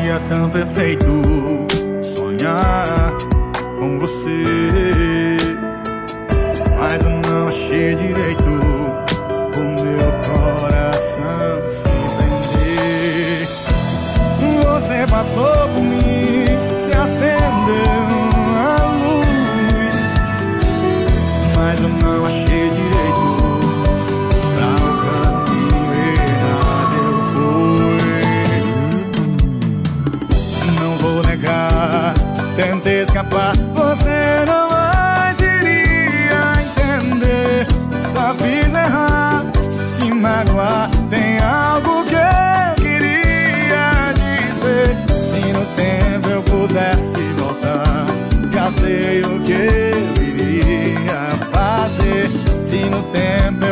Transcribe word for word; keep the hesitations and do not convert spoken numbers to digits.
Seria tão perfeito sonhar com você, mas eu não achei direito o meu coração se prender. Você passou por mim, se acendeu a luz, mas eu não achei direito pra o caminho errado eu fui. Não vou negar, tentei escapar, você não mais iria entender. Só fiz errar, te magoar, tem algo que eu queria dizer. Se no tempo eu pudesse voltar, já sei o que eu iria fazer. Se no tempo